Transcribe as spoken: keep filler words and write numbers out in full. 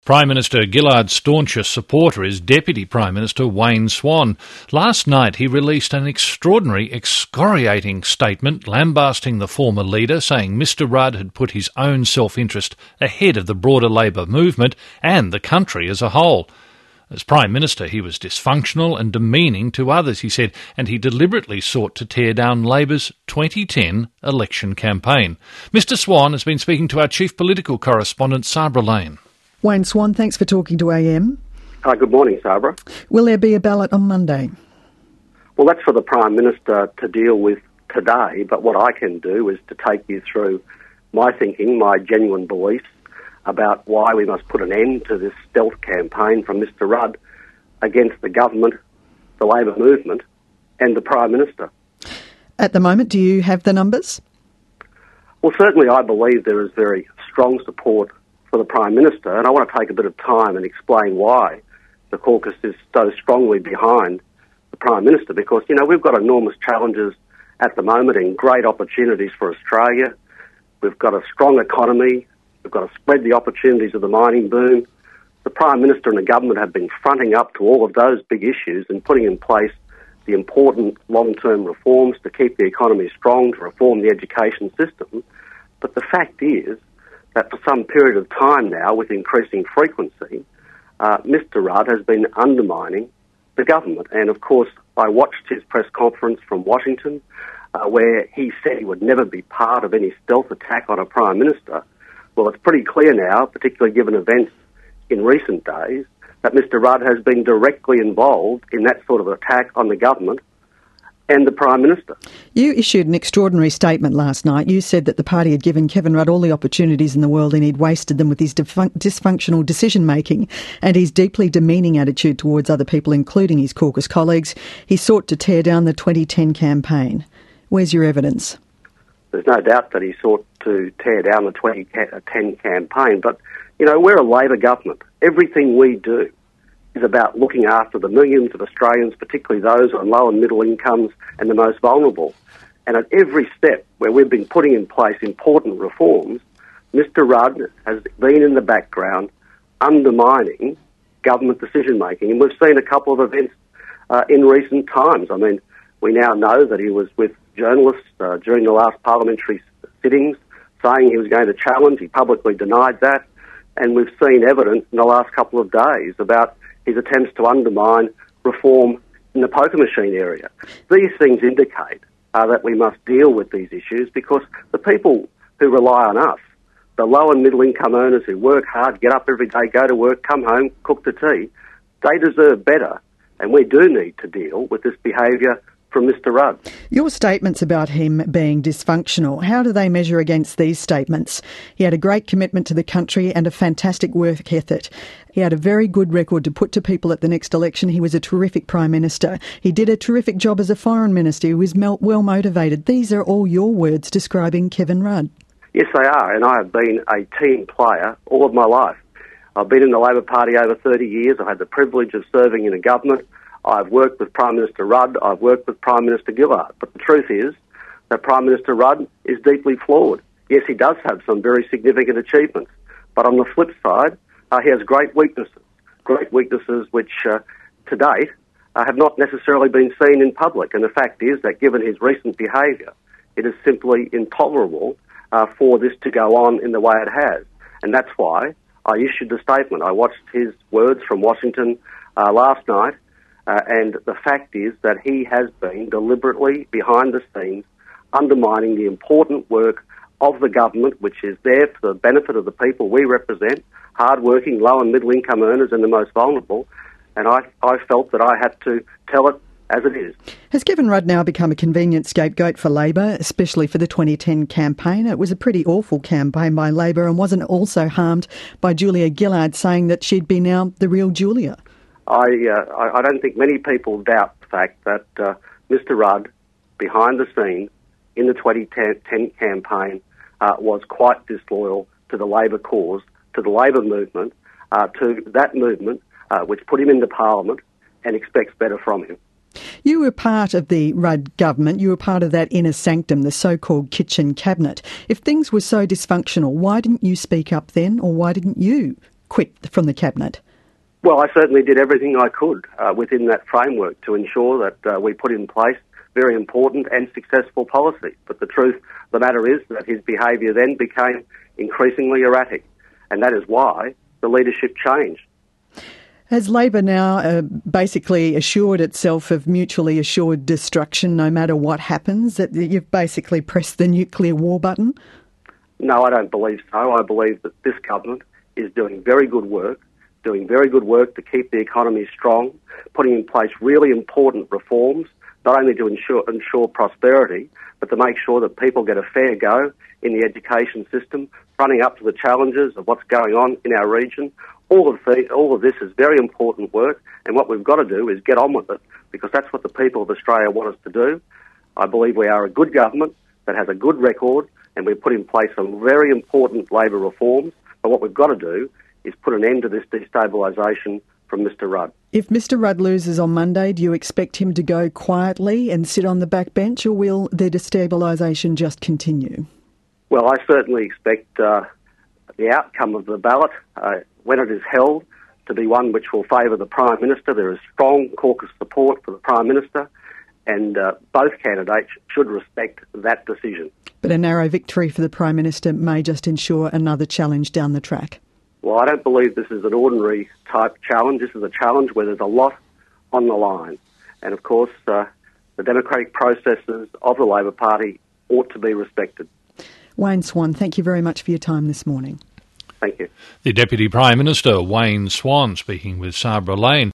Prime Minister Gillard's staunchest supporter is Deputy Prime Minister Wayne Swan. Last night he released an extraordinary, excoriating statement lambasting the former leader, saying Mr Rudd had put his own self-interest ahead of the broader Labor movement and the country as a whole. As Prime Minister, he was dysfunctional and demeaning to others, he said, and he deliberately sought to tear down Labor's twenty ten election campaign. Mr Swan has been speaking to our chief political correspondent, Sabra Lane. Wayne Swan, thanks for talking to A M. Hi, good morning, Sabra. Will there be a ballot on Monday? Well, that's for the Prime Minister to deal with today, but what I can do is to take you through my thinking, my genuine beliefs about why we must put an end to this stealth campaign from Mr Rudd against the government, the Labor movement and the Prime Minister. At the moment, do you have the numbers? Well, certainly I believe there is very strong support for the Prime Minister, and I want to take a bit of time and explain why the caucus is so strongly behind the Prime Minister, because, you know, we've got enormous challenges at the moment and great opportunities for Australia. We've got a strong economy. We've got to spread the opportunities of the mining boom. The Prime Minister and the government have been fronting up to all of those big issues and putting in place the important long-term reforms to keep the economy strong, to reform the education system. But the fact is that for some period of time now, with increasing frequency, uh, Mr Rudd has been undermining the government. And of course, I watched his press conference from Washington, uh, where he said he would never be part of any stealth attack on a Prime Minister. Well, it's pretty clear now, particularly given events in recent days, that Mr Rudd has been directly involved in that sort of attack on the government and the Prime Minister. You issued an extraordinary statement last night. You said that the party had given Kevin Rudd all the opportunities in the world and he'd wasted them with his defun- dysfunctional decision-making and his deeply demeaning attitude towards other people, including his caucus colleagues. He sought to tear down the twenty ten campaign. Where's your evidence? There's no doubt that he sought to tear down the twenty ten campaign, but, you know, we're a Labor government. Everything we do is about looking after the millions of Australians, particularly those on low and middle incomes and the most vulnerable. And at every step where we've been putting in place important reforms, Mr Rudd has been in the background undermining government decision-making. And we've seen a couple of events uh, in recent times. I mean, we now know that he was with journalists uh, during the last parliamentary sittings saying he was going to challenge. He publicly denied that. And we've seen evidence in the last couple of days about his attempts to undermine reform in the poker machine area. These things indicate uh, that we must deal with these issues because the people who rely on us, the low and middle income earners who work hard, get up every day, go to work, come home, cook the tea, they deserve better. And we do need to deal with this behaviour from Mr Rudd. Your statements about him being dysfunctional, how do they measure against these statements? He had a great commitment to the country and a fantastic work ethic. He had a very good record to put to people at the next election. He was a terrific Prime Minister. He did a terrific job as a Foreign Minister. He was well motivated. These are all your words describing Kevin Rudd. Yes, they are, and I have been a team player all of my life. I've been in the Labor Party over thirty years. I've had the privilege of serving in a government. I've worked with Prime Minister Rudd, I've worked with Prime Minister Gillard. But the truth is that Prime Minister Rudd is deeply flawed. Yes, he does have some very significant achievements. But on the flip side, uh, he has great weaknesses, great weaknesses which, uh, to date, uh, have not necessarily been seen in public. And the fact is that given his recent behaviour, it is simply intolerable uh, for this to go on in the way it has. And that's why I issued the statement. I watched his words from Washington uh, last night. Uh, and the fact is that he has been deliberately behind the scenes undermining the important work of the government, which is there for the benefit of the people we represent, hard-working, low and middle income earners and the most vulnerable. And I, I felt that I had to tell it as it is. Has Kevin Rudd now become a convenient scapegoat for Labor, especially for the twenty ten campaign? It was a pretty awful campaign by Labor and wasn't also harmed by Julia Gillard saying that she'd be now the real Julia. I, uh, I don't think many people doubt the fact that uh, Mr Rudd, behind the scenes in the twenty ten campaign, uh, was quite disloyal to the Labor cause, to the Labor movement, uh, to that movement uh, which put him into Parliament and expects better from him. You were part of the Rudd government. You were part of that inner sanctum, the so-called kitchen cabinet. If things were so dysfunctional, why didn't you speak up then, or why didn't you quit from the Cabinet? Well, I certainly did everything I could uh, within that framework to ensure that uh, we put in place very important and successful policy. But the truth of the matter is that his behaviour then became increasingly erratic, and that is why the leadership changed. Has Labor now uh, basically assured itself of mutually assured destruction no matter what happens? That you've basically pressed the nuclear war button? No, I don't believe so. I believe that this government is doing very good work, doing very good work to keep the economy strong, putting in place really important reforms, not only to ensure, ensure prosperity, but to make sure that people get a fair go in the education system, running up to the challenges of what's going on in our region. All of, the, all of this is very important work, and what we've got to do is get on with it, because that's what the people of Australia want us to do. I believe we are a good government that has a good record, and we've put in place some very important Labor reforms, but what we've got to do is put an end to this destabilisation from Mister Rudd. If Mister Rudd loses on Monday, do you expect him to go quietly and sit on the back bench, or will the destabilisation just continue? Well, I certainly expect uh, the outcome of the ballot, uh, when it is held, to be one which will favour the Prime Minister. There is strong caucus support for the Prime Minister, and uh, both candidates should respect that decision. But a narrow victory for the Prime Minister may just ensure another challenge down the track. Well, I don't believe this is an ordinary type challenge. This is a challenge where there's a lot on the line. And of course, uh, the democratic processes of the Labor Party ought to be respected. Wayne Swan, thank you very much for your time this morning. Thank you. The Deputy Prime Minister, Wayne Swan, speaking with Sabra Lane.